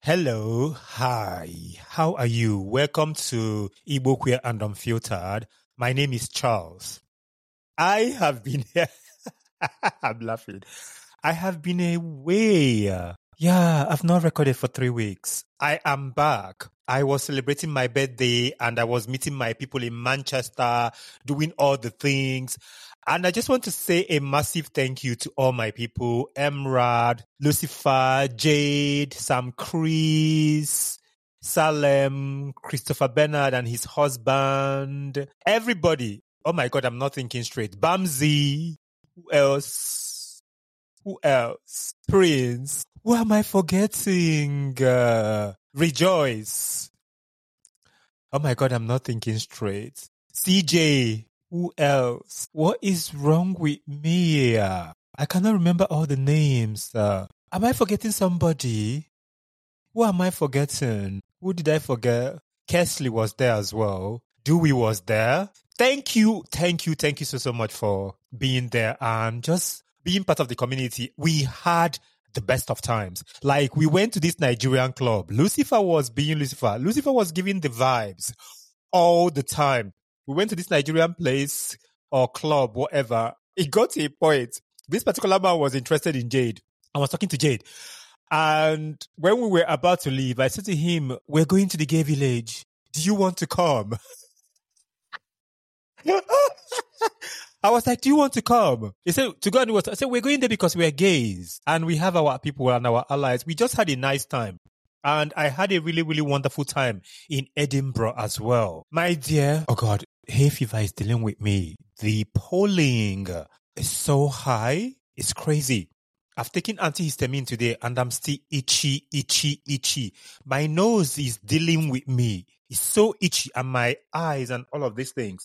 Hello, hi, how are you? Welcome to Igbo Queer and Unfiltered. My name is Charles. I have been here. I'm laughing. I have been away. Yeah, I've not recorded for 3 weeks. I am back. I was celebrating my birthday and I was meeting my people in Manchester, doing all the things. And I just want to say a massive thank you to all my people, Emrad, Lucifer, Jade, Sam Chris, Salem, Christopher Bernard and his husband, everybody. Oh my God, I'm not thinking straight. Bamzi, who else? Who else? Prince. Who am I forgetting? Rejoice. Oh my God, I'm not thinking straight. CJ. Who else? What is wrong with me? I cannot remember all the names. Am I forgetting somebody? Who am I forgetting? Who did I forget? Kesley was there as well. Dewey was there. Thank you so much for being there and just being part of the community. We had the best of times. Like, we went to this Nigerian club. Lucifer was being Lucifer. Lucifer was giving the vibes all the time. We went to this Nigerian place or club, whatever. It got to a point. This particular man was interested in Jade. I was talking to Jade. And when we were about to leave, I said to him, we're going to the gay village. Do you want to come? I was like, do you want to come? He said, to go and do what? I said, we're going there because we're gays and we have our people and our allies. We just had a nice time. And I had a really, really wonderful time in Edinburgh as well. My dear, oh God, hay fever is dealing with me. The polling is so high. It's crazy. I've taken antihistamine today and I'm still itchy. My nose is dealing with me. It's so itchy and my eyes and all of these things.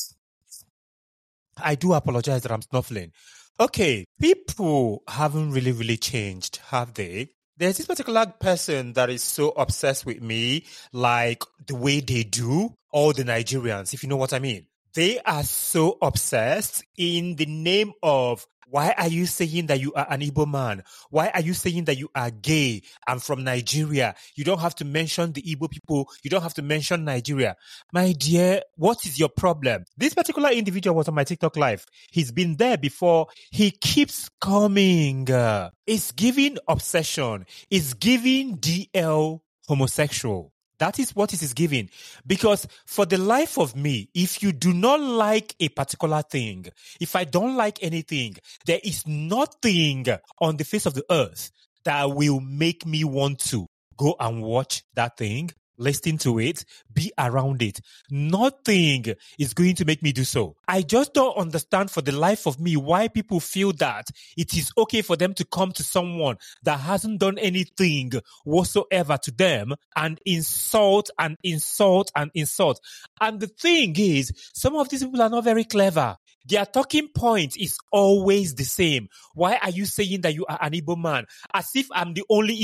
I do apologize that I'm snuffling. Okay, people haven't really changed, have they? There's this particular person that is so obsessed with me, like the way they do, all the Nigerians, if you know what I mean. They are so obsessed in the name of, why are you saying that you are an Igbo man? Why are you saying that you are gay and from Nigeria? You don't have to mention the Igbo people. You don't have to mention Nigeria. My dear, what is your problem? This particular individual was on my TikTok live. He's been there before. He keeps coming. It's giving obsession. It's giving DL homosexual. That is what it is giving. Because for the life of me, if you do not like a particular thing, if I don't like anything, there is nothing on the face of the earth that will make me want to go and watch that thing, listen to it, be around it. Nothing is going to make me do so. I just don't understand for the life of me why people feel that it is okay for them to come to someone that hasn't done anything whatsoever to them and insult. And the thing is, some of these people are not very clever. Their talking point is always the same. Why are you saying that you are an Igbo man? As if I'm the only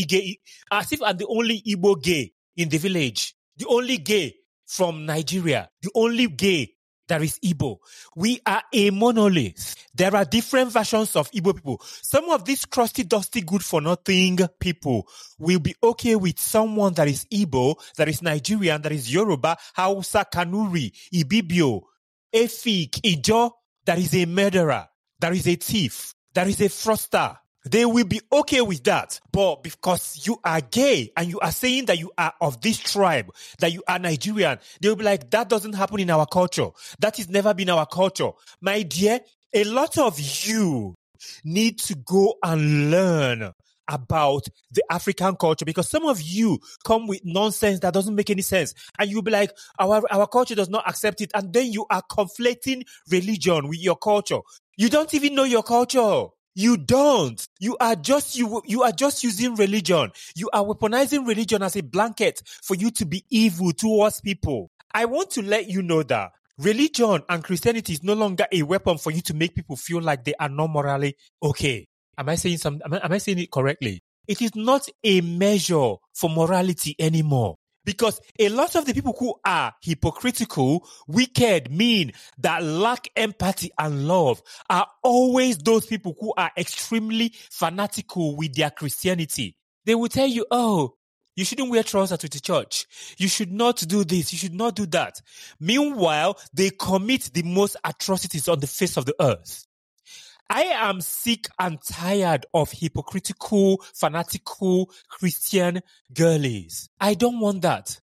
Igbo gay in the village, the only gay from Nigeria, the only gay that is Igbo. We are a monolith. There are different versions of Igbo people. Some of these crusty, dusty, good for nothing people will be okay with someone that is Igbo, that is Nigerian, that is Yoruba, Hausa, Kanuri, Ibibio, Efik, Ijo, that is a murderer, that is a thief, that is a fraudster. They will be okay with that. But because you are gay and you are saying that you are of this tribe, that you are Nigerian, they will be like, that doesn't happen in our culture. That has never been our culture. My dear, a lot of you need to go and learn about the African culture, because some of you come with nonsense that doesn't make any sense. And you'll be like, our culture does not accept it. And then you are conflating religion with your culture. You don't even know your culture. You don't. You are just using religion. You are weaponizing religion as a blanket for you to be evil towards people. I want to let you know that religion and Christianity is no longer a weapon for you to make people feel like they are not morally okay. Am I saying it correctly? It is not a measure for morality anymore. Because a lot of the people who are hypocritical, wicked, mean, that lack empathy and love are always those people who are extremely fanatical with their Christianity. They will tell you, oh, You shouldn't wear trousers to the church. You should not do this. You should not do that. Meanwhile, they commit the most atrocities on the face of the earth. I am sick and tired of hypocritical, fanatical Christian girlies. I don't want that.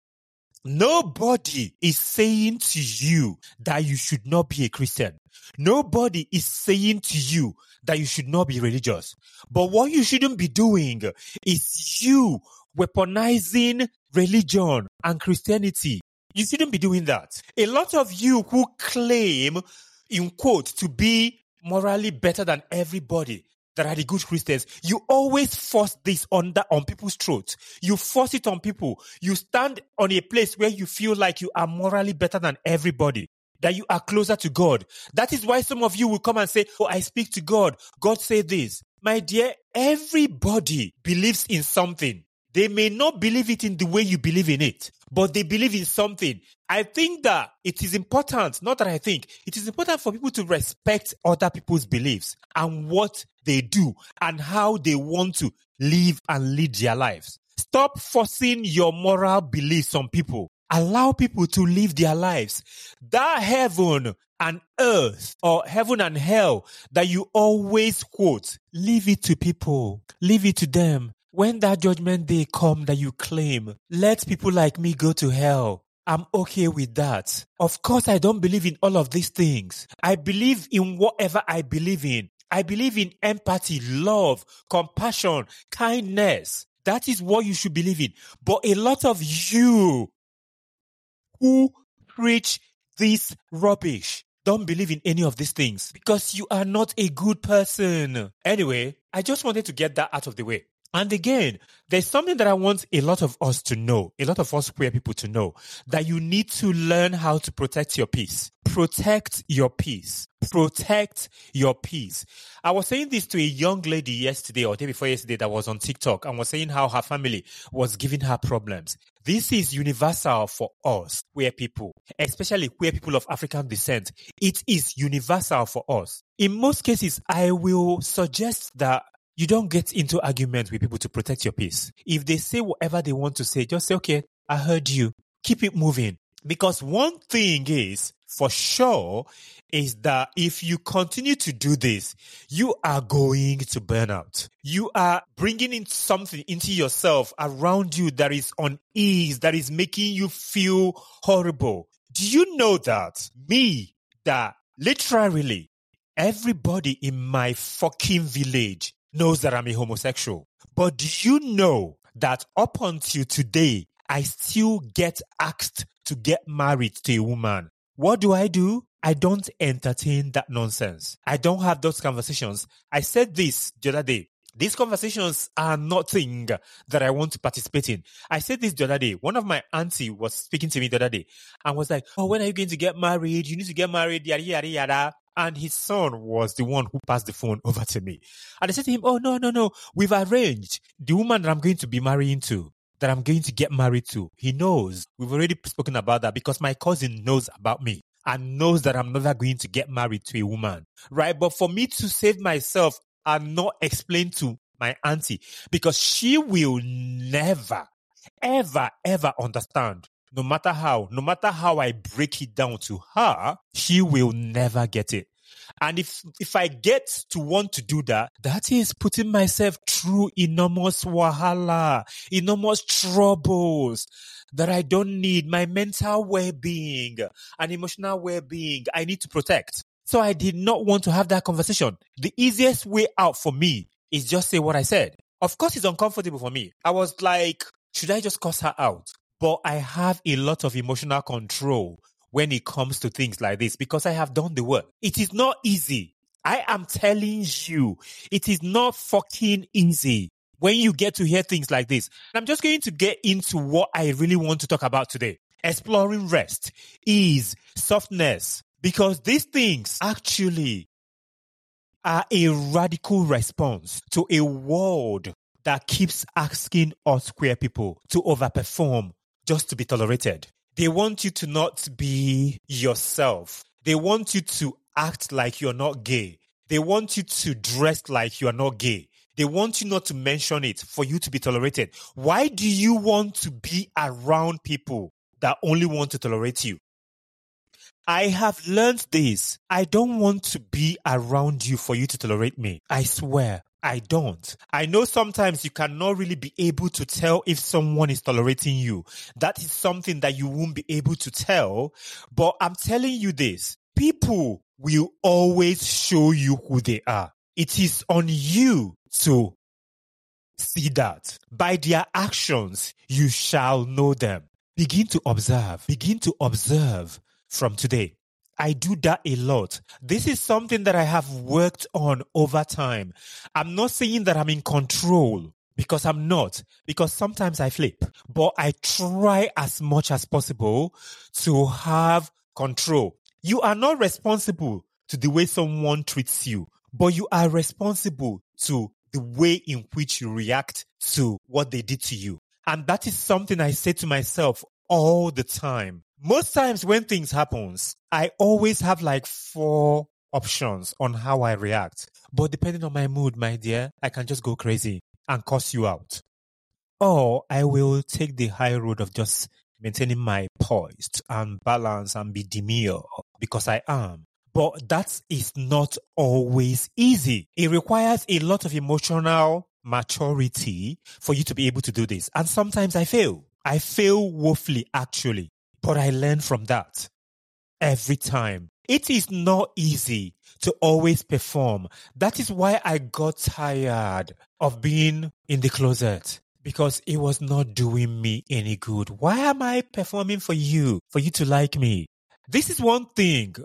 Nobody is saying to you that you should not be a Christian. Nobody is saying to you that you should not be religious. But what you shouldn't be doing is you weaponizing religion and Christianity. You shouldn't be doing that. A lot of you who claim, in quote, to be morally better than everybody that are the good Christians, you always force this on people's throats. You force it on people. You stand on a place where you feel like you are morally better than everybody, that you are closer to God. That is why some of you will come and say, oh, I speak to God. God said this. My dear, everybody believes in something. They may not believe it in the way you believe in it, but they believe in something. I think that it is important, not that I think, it is important for people to respect other people's beliefs and what they do and how they want to live and lead their lives. Stop forcing your moral beliefs on people. Allow people to live their lives. That heaven and earth or heaven and hell that you always quote, leave it to people. Leave it to them. When that judgment day come that you claim, let people like me go to hell. I'm okay with that. Of course, I don't believe in all of these things. I believe in whatever I believe in. I believe in empathy, love, compassion, kindness. That is what you should believe in. But a lot of you who preach this rubbish don't believe in any of these things because you are not a good person. Anyway, I just wanted to get that out of the way. And again, there's something that I want a lot of us to know, a lot of us queer people to know, that you need to learn how to protect your peace. Protect your peace. Protect your peace. I was saying this to a young lady yesterday or day before yesterday that was on TikTok and was saying how her family was giving her problems. This is universal for us, queer people, especially queer people of African descent. It is universal for us. In most cases, I will suggest that you don't get into arguments with people to protect your peace. If they say whatever they want to say, just say, okay, I heard you. Keep it moving. Because one thing is, for sure, is that if you continue to do this, you are going to burn out. You are bringing in something into yourself around you that is unease, that is making you feel horrible. Do you know that literally everybody in my fucking village knows that I'm a homosexual? But do you know that up until today, I still get asked to get married to a woman? What do? I don't entertain that nonsense. I don't have those conversations. I said this the other day. These conversations are nothing that I want to participate in. I said this the other day. One of my auntie was speaking to me the other day and was like, oh, when are you going to get married? You need to get married, yada, yada, yada. And his son was the one who passed the phone over to me. And I said to him, oh, no. We've arranged the woman that I'm going to be marrying to, that I'm going to get married to. He knows. We've already spoken about that because my cousin knows about me and knows that I'm never going to get married to a woman. Right? But for me to save myself and not explain to my auntie, because she will never, ever, ever understand. No matter how I break it down to her, she will never get it. And if I get to want to do that, that is putting myself through enormous wahala, enormous troubles that I don't need. My mental well-being and emotional well-being, I need to protect. So I did not want to have that conversation. The easiest way out for me is just say what I said. Of course, it's uncomfortable for me. I was like, should I just cuss her out? But I have a lot of emotional control when it comes to things like this because I have done the work. It is not easy. I am telling you, it is not fucking easy when you get to hear things like this. And I'm just going to get into what I really want to talk about today. Exploring rest, ease, softness, because these things actually are a radical response to a world that keeps asking us queer people to overperform just to be tolerated. They want you to not be yourself. They want you to act like you're not gay. They want you to dress like you're not gay. They want you not to mention it for you to be tolerated. Why do you want to be around people that only want to tolerate you? I have learned this. I don't want to be around you for you to tolerate me. I swear, I don't. I know sometimes you cannot really be able to tell if someone is tolerating you. That is something that you won't be able to tell. But I'm telling you this. People will always show you who they are. It is on you to see that. By their actions, you shall know them. Begin to observe. Begin to observe from today. I do that a lot. This is something that I have worked on over time. I'm not saying that I'm in control, because I'm not, because sometimes I flip, but I try as much as possible to have control. You are not responsible to the way someone treats you, but you are responsible to the way in which you react to what they did to you. And that is something I say to myself all the time. Most times when things happen, I always have like 4 options on how I react. But depending on my mood, my dear, I can just go crazy and cuss you out. Or I will take the high road of just maintaining my poise and balance and be demure, because I am. But that is not always easy. It requires a lot of emotional maturity for you to be able to do this. And sometimes I fail. I fail woefully, actually. But I learn from that every time. It is not easy to always perform. That is why I got tired of being in the closet, because it was not doing me any good. Why am I performing for you to like me? This is one thing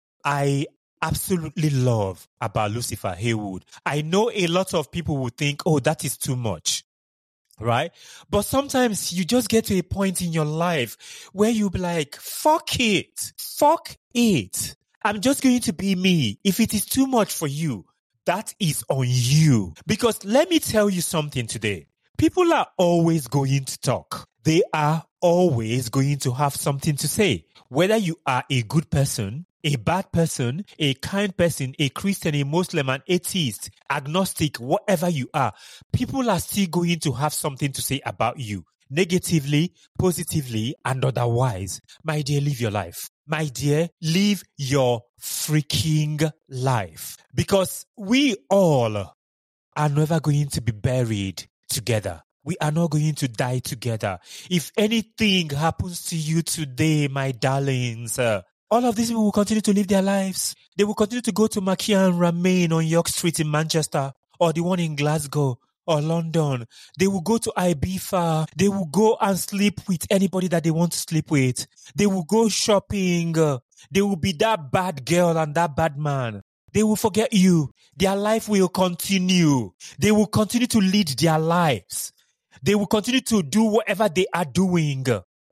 I absolutely love about Lucifer Haywood. I know a lot of people will think, oh, that is too much. Right? But sometimes you just get to a point in your life where you'll be like, fuck it. Fuck it. I'm just going to be me. If it is too much for you, that is on you. Because let me tell you something today. People are always going to talk. They are always going to have something to say. Whether you are a good person, a bad person, a kind person, a Christian, a Muslim, an atheist, agnostic, whatever you are, people are still going to have something to say about you. Negatively, positively, and otherwise. My dear, live your life. My dear, live your freaking life. Because we all are never going to be buried together. We are not going to die together. If anything happens to you today, my darlings, all of these people will continue to live their lives. They will continue to go to Makia and Remain on York Street in Manchester, or the one in Glasgow or London. They will go to Ibiza. They will go and sleep with anybody that they want to sleep with. They will go shopping. They will be that bad girl and that bad man. They will forget you. Their life will continue. They will continue to lead their lives. They will continue to do whatever they are doing.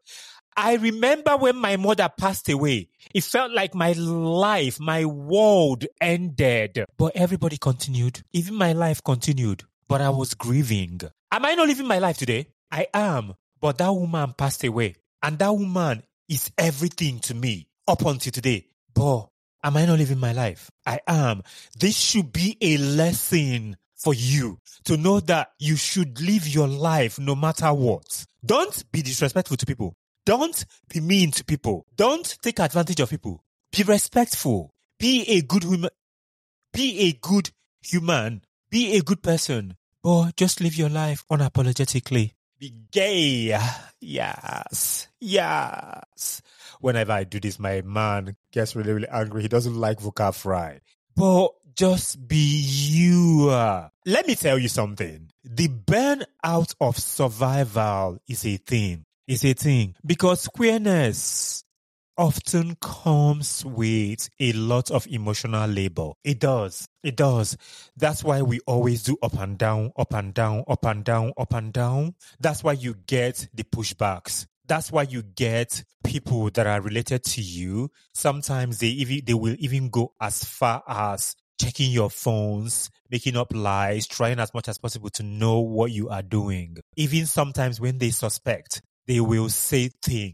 I remember when my mother passed away, it felt like my life, my world ended. But everybody continued. Even my life continued. But I was grieving. Am I not living my life today? I am. But that woman passed away. And that woman is everything to me up until today. But am I not living my life? I am. This should be a lesson for you to know that you should live your life no matter what. Don't be disrespectful to people. Don't be mean to people. Don't take advantage of people. Be respectful. Be a good human. Be a good human. Be a good person. But just live your life unapologetically. Be gay. Yes. Yes. Whenever I do this, my man gets really, really angry. He doesn't like vocal fry. But just be you. Let me tell you something. The burnout of survival is a thing. It's a thing. Because queerness often comes with a lot of emotional labor. It does. It does. That's why we always do up and down, up and down, up and down, up and down. That's why you get the pushbacks. That's why you get people that are related to you. Sometimes they will even go as far as checking your phones, making up lies, trying as much as possible to know what you are doing. Even sometimes when they suspect, they will say things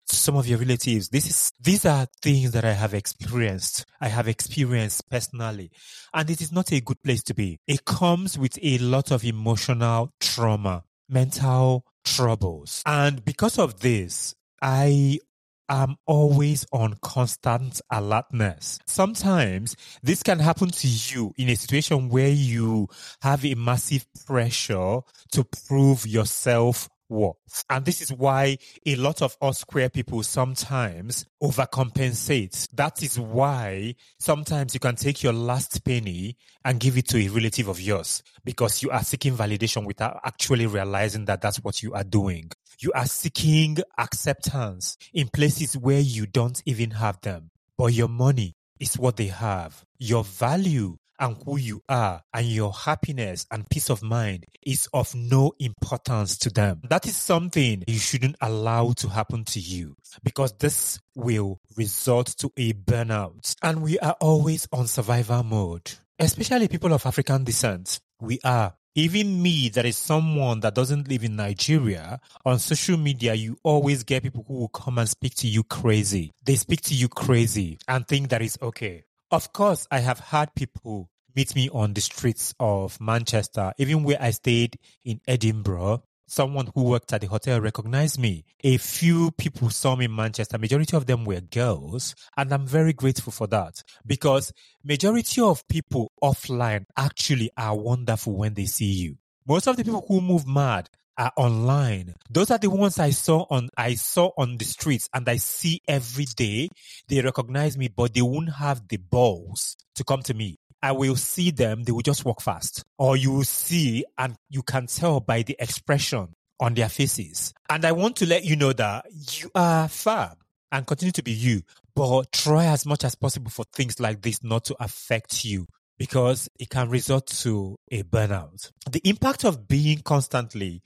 to some of your relatives. These are things that I have experienced. I have experienced personally. And it is not a good place to be. It comes with a lot of emotional trauma, mental troubles. And because of this, I am always on constant alertness. Sometimes this can happen to you in a situation where you have a massive pressure to prove yourself worth. And this is why a lot of us queer people sometimes overcompensate. That is why sometimes you can take your last penny and give it to a relative of yours because you are seeking validation without actually realizing that that's what you are doing. You are seeking acceptance in places where you don't even have them. But your money is what they have. Your value and who you are and your happiness and peace of mind is of no importance to them. That is something you shouldn't allow to happen to you because this will result to a burnout. And we are always on survival mode, especially people of African descent. We are. Even me, that is someone that doesn't live in Nigeria, on social media, you always get people who will come and speak to you crazy. They speak to you crazy and think that is okay. Of course, I have had people meet me on the streets of Manchester, even where I stayed in Edinburgh. Someone who worked at the hotel recognized me. A few people saw me in Manchester. Majority of them were girls. And I'm very grateful for that because majority of people offline actually are wonderful when they see you. Most of the people who move mad are online. Those are the ones I saw on the streets and I see every day. They recognize me, but they won't have the balls to come to me. I will see them, they will just walk fast. Or you will see and you can tell by the expression on their faces. And I want to let you know that you are fab and continue to be you, but try as much as possible for things like this not to affect you because it can result to a burnout. The impact of being constantly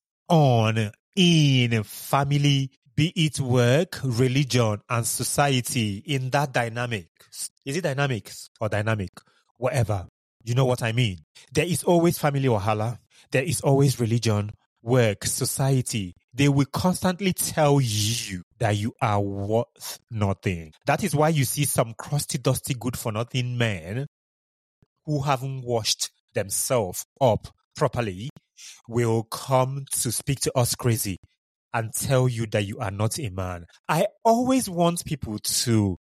on in family, be it work, religion, and society in that dynamic. Is it dynamics or dynamic? Whatever. You know what I mean? There is always family wahala. There is always religion, work, society. They will constantly tell you that you are worth nothing. That is why you see some crusty, dusty, good-for-nothing men who haven't washed themselves up properly will come to speak to us crazy and tell you that you are not a man. I always want people to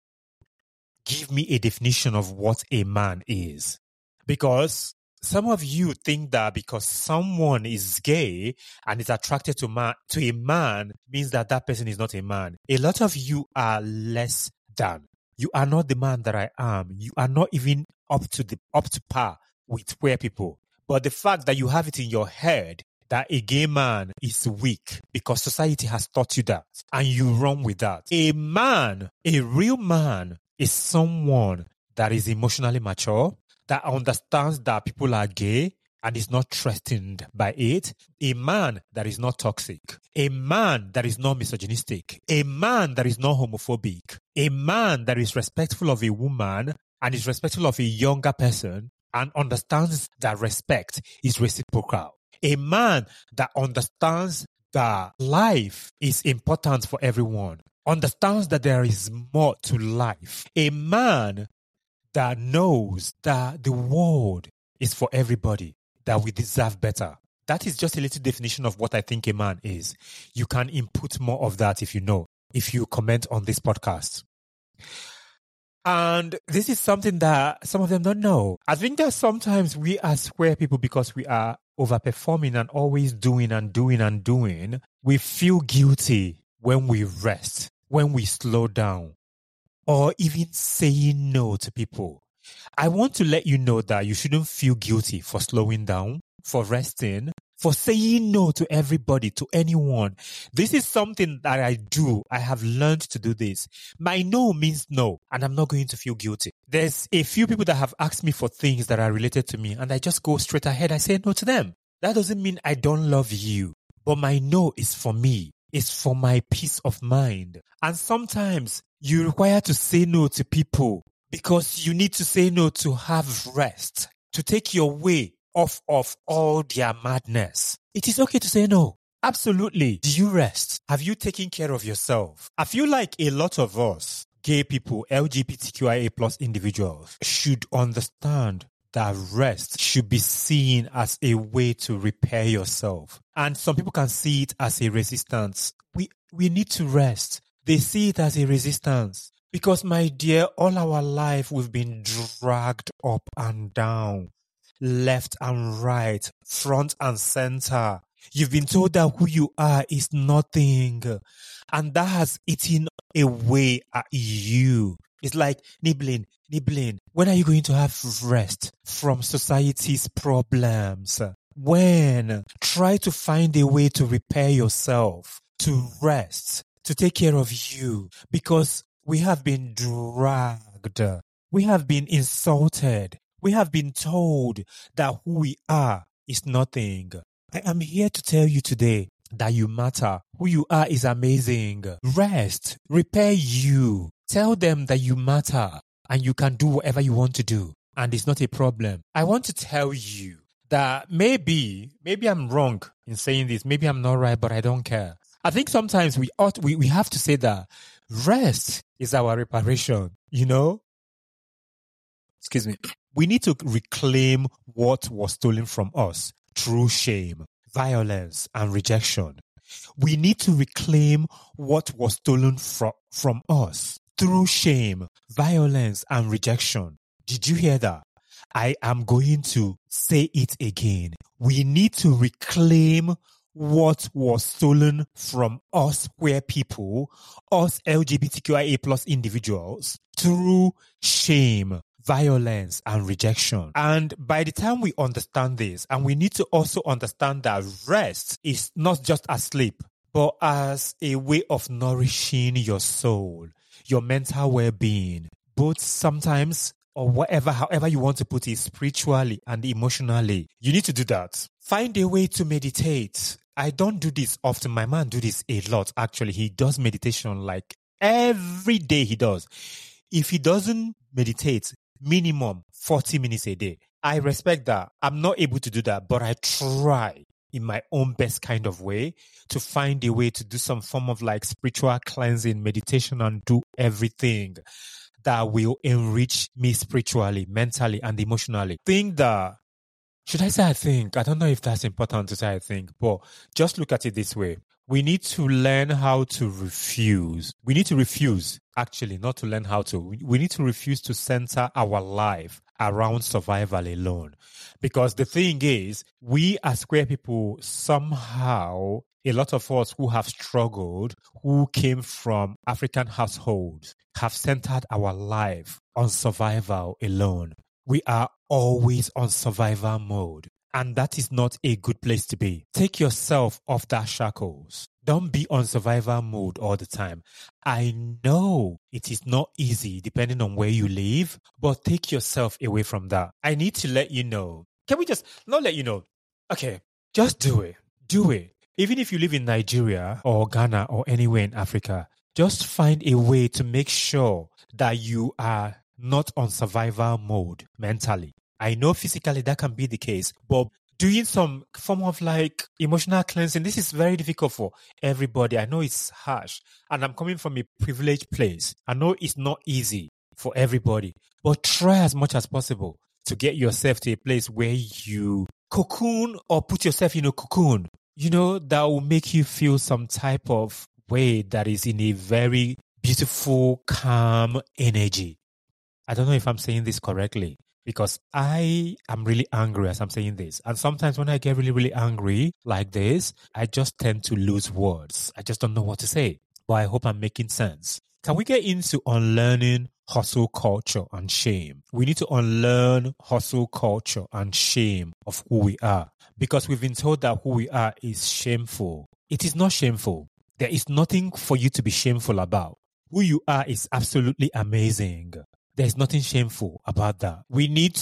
give me a definition of what a man is. Because some of you think that because someone is gay and is attracted to a man means that that person is not a man. A lot of you are less than. You are not the man that I am. You are not even up to par with queer people. But the fact that you have it in your head that a gay man is weak because society has taught you that and you run with that. A man, a real man, is someone that is emotionally mature, that understands that people are gay and is not threatened by it. A man that is not toxic. A man that is not misogynistic. A man that is not homophobic. A man that is respectful of a woman and is respectful of a younger person and understands that respect is reciprocal. A man that understands that life is important for everyone. Understands that there is more to life. A man that knows that the world is for everybody, that we deserve better. That is just a little definition of what I think a man is. You can input more of that if you comment on this podcast. And this is something that some of them don't know. I think that sometimes we as queer people, because we are overperforming and always doing, we feel guilty when we rest, when we slow down, or even saying no to people. I want to let you know that you shouldn't feel guilty for slowing down, for resting, for saying no to everybody, to anyone. This is something that I do. I have learned to do this. My no means no, and I'm not going to feel guilty. There's a few people that have asked me for things that are related to me, and I just go straight ahead. I say no to them. That doesn't mean I don't love you, but my no is for me. It's for my peace of mind. And sometimes you require to say no to people because you need to say no to have rest, to take your way off of all their madness. It is okay to say no. Absolutely. Do you rest? Have you taken care of yourself? I feel like a lot of us, gay people, LGBTQIA plus individuals, should understand that rest should be seen as a way to repair yourself. And some people can see it as a resistance. We need to rest. They see it as a resistance. Because, my dear, all our life we've been dragged up and down, left and right, front and center. You've been told that who you are is nothing. And that has eaten away at you. It's like nibbling. When are you going to have rest from society's problems? When? Try to find a way to repair yourself, to rest, to take care of you. Because we have been dragged. We have been insulted. We have been told that who we are is nothing. I am here to tell you today that you matter. Who you are is amazing. Rest. Repair you. Tell them that you matter and you can do whatever you want to do. And it's not a problem. I want to tell you that maybe I'm wrong in saying this. Maybe I'm not right, but I don't care. I think sometimes we have to say that rest is our reparation, you know? Excuse me. We need to reclaim what was stolen from us through shame, violence, and rejection. We need to reclaim what was stolen from us through shame, violence, and rejection. Did you hear that? I am going to say it again. We need to reclaim what was stolen from us queer people, us LGBTQIA plus individuals, through shame, violence, and rejection. And by the time we understand this, and we need to also understand that rest is not just asleep, but as a way of nourishing your soul, your mental well-being, both sometimes or however you want to put it, spiritually and emotionally. You need to do that. Find a way to meditate. I don't do this often. My man do this a lot, actually. He does meditation like every day he does. If he doesn't meditate, minimum 40 minutes a day. I respect that. I'm not able to do that, but I try in my own best kind of way to find a way to do some form of like spiritual cleansing, meditation, and do everything that will enrich me spiritually, mentally, and emotionally. Should I say I think? I don't know if that's important to say I think, but just look at it this way. We need to learn how to refuse. We need to refuse, actually, not to learn how to. We need to refuse to center our life around survival alone. Because the thing is, we as queer people, somehow, a lot of us who have struggled, who came from African households, have centered our life on survival alone. We are always on survival mode. And that is not a good place to be. Take yourself off that shackles. Don't be on survival mode all the time. I know it is not easy depending on where you live, but take yourself away from that. I need to let you know. Can we just not let you know? Okay, just do it. Do it. Even if you live in Nigeria or Ghana or anywhere in Africa, just find a way to make sure that you are not on survival mode mentally. I know physically that can be the case, but doing some form of like emotional cleansing, this is very difficult for everybody. I know it's harsh, and I'm coming from a privileged place. I know it's not easy for everybody, but try as much as possible to get yourself to a place where you cocoon or put yourself in a cocoon, that will make you feel some type of way that is in a very beautiful, calm energy. I don't know if I'm saying this correctly, because I am really angry as I'm saying this. And sometimes when I get really, really angry like this, I just tend to lose words. I just don't know what to say. But I hope I'm making sense. Can we get into unlearning hustle culture and shame? We need to unlearn hustle culture and shame of who we are, because we've been told that who we are is shameful. It is not shameful. There is nothing for you to be shameful about. Who you are is absolutely amazing. There's nothing shameful about that. We need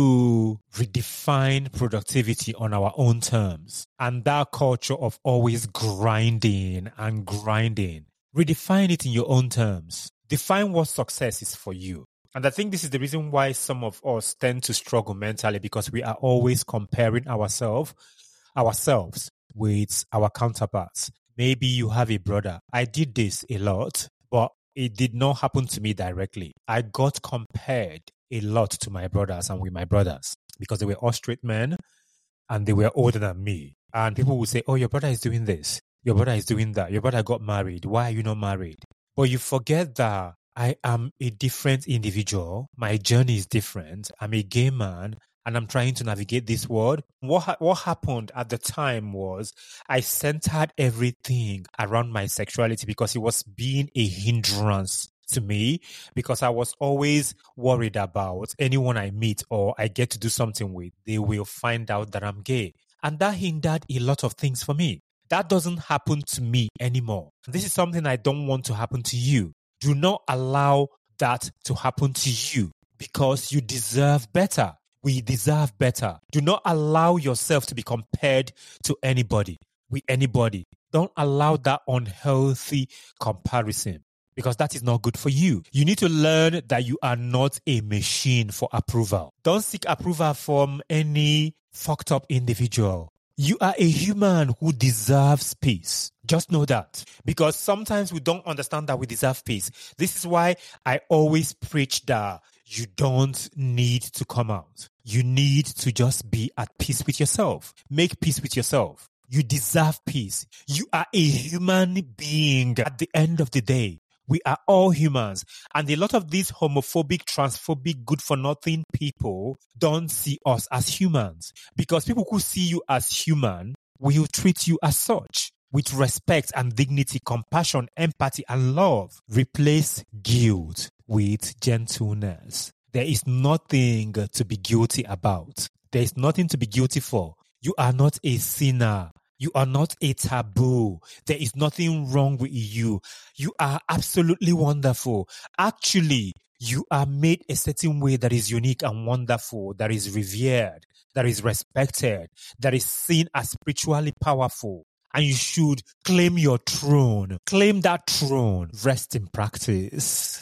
to redefine productivity on our own terms. And that culture of always grinding and grinding, redefine it in your own terms. Define what success is for you. And I think this is the reason why some of us tend to struggle mentally, because we are always comparing ourselves with our counterparts. Maybe you have a brother. I did this a lot, but it did not happen to me directly. I got compared a lot to my brothers and with my brothers because they were all straight men and they were older than me. And people would say, oh, your brother is doing this. Your brother is doing that. Your brother got married. Why are you not married? But you forget that I am a different individual. My journey is different. I'm a gay man and I'm trying to navigate this world. What happened at the time was I centered everything around my sexuality because it was being a hindrance to me, because I was always worried about anyone I meet or I get to do something with, they will find out that I'm gay. And that hindered a lot of things for me. That doesn't happen to me anymore. This is something I don't want to happen to you. Do not allow that to happen to you because you deserve better. We deserve better. Do not allow yourself to be compared to anybody, with anybody. Don't allow that unhealthy comparison because that is not good for you. You need to learn that you are not a machine for approval. Don't seek approval from any fucked up individual. You are a human who deserves peace. Just know that. Because sometimes we don't understand that we deserve peace. This is why I always preach that you don't need to come out. You need to just be at peace with yourself. Make peace with yourself. You deserve peace. You are a human being at the end of the day. We are all humans. And a lot of these homophobic, transphobic, good-for-nothing people don't see us as humans. Because people who see you as human will treat you as such. With respect and dignity, compassion, empathy, and love. Replace guilt with gentleness. There is nothing to be guilty about. There is nothing to be guilty for. You are not a sinner. You are not a taboo. There is nothing wrong with you. You are absolutely wonderful. Actually, you are made a certain way that is unique and wonderful, that is revered, that is respected, that is seen as spiritually powerful. And you should claim your throne. Claim that throne. Rest in practice.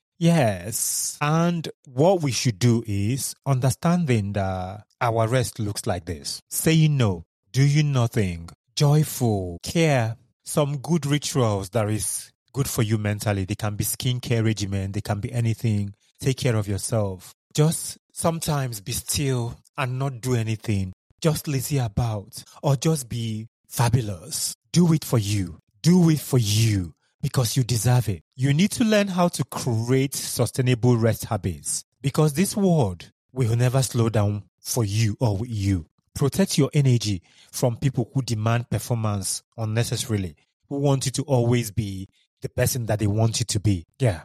Yes. And what we should do is understanding that our rest looks like this. Saying no. Doing nothing, joyful, care, some good rituals that is good for you mentally. They can be skincare regimen, they can be anything. Take care of yourself. Just sometimes be still and not do anything. Just lazy about or just be fabulous. Do it for you. Do it for you because you deserve it. You need to learn how to create sustainable rest habits because this world will never slow down for you or with you. Protect your energy from people who demand performance unnecessarily, who want you to always be the person that they want you to be. Yeah.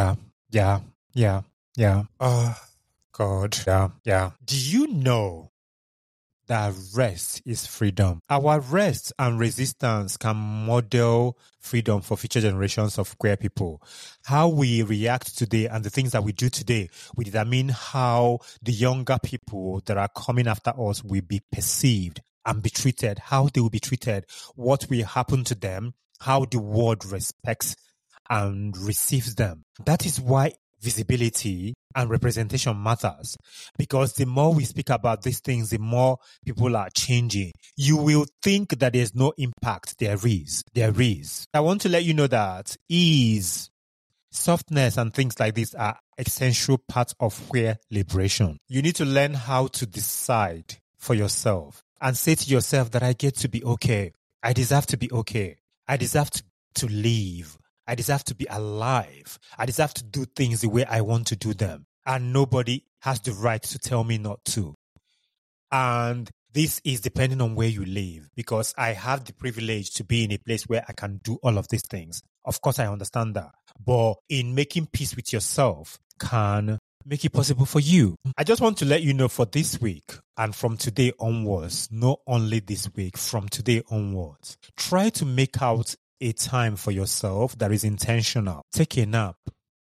Oh, God. Yeah. Do you know that rest is freedom? Our rest and resistance can model freedom for future generations of queer people. How we react today and the things that we do today will determine how the younger people that are coming after us will be perceived and be treated, how they will be treated, what will happen to them, how the world respects and receives them. That is why visibility and representation matters, because the more we speak about these things, the more people are changing. You will think that there's no impact. There is. I want to let you know that ease, softness, and things like this are essential parts of queer liberation. You need to learn how to decide for yourself and say to yourself that I get to be okay. I deserve to be okay. I deserve to live. I deserve to be alive. I deserve to do things the way I want to do them. And nobody has the right to tell me not to. And this is depending on where you live, because I have the privilege to be in a place where I can do all of these things. Of course, I understand that. But in making peace with yourself can make it possible for you. I just want to let you know for this week and from today onwards, not only this week, from today onwards, try to make out a time for yourself that is intentional. Take a nap.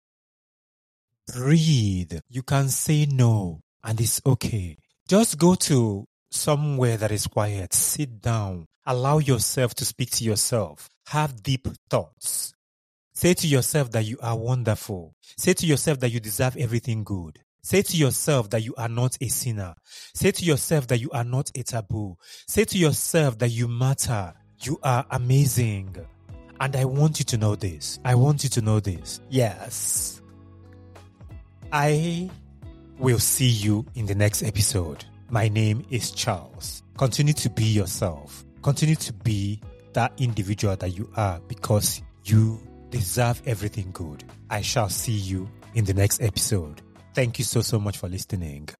Breathe. You can say no, and it's okay. Just go to somewhere that is quiet. Sit down. Allow yourself to speak to yourself. Have deep thoughts. Say to yourself that you are wonderful. Say to yourself that you deserve everything good. Say to yourself that you are not a sinner. Say to yourself that you are not a taboo. Say to yourself that you matter. You are amazing. And I want you to know this. I want you to know this. Yes. I will see you in the next episode. My name is Charles. Continue to be yourself. Continue to be that individual that you are, because you deserve everything good. I shall see you in the next episode. Thank you so much for listening.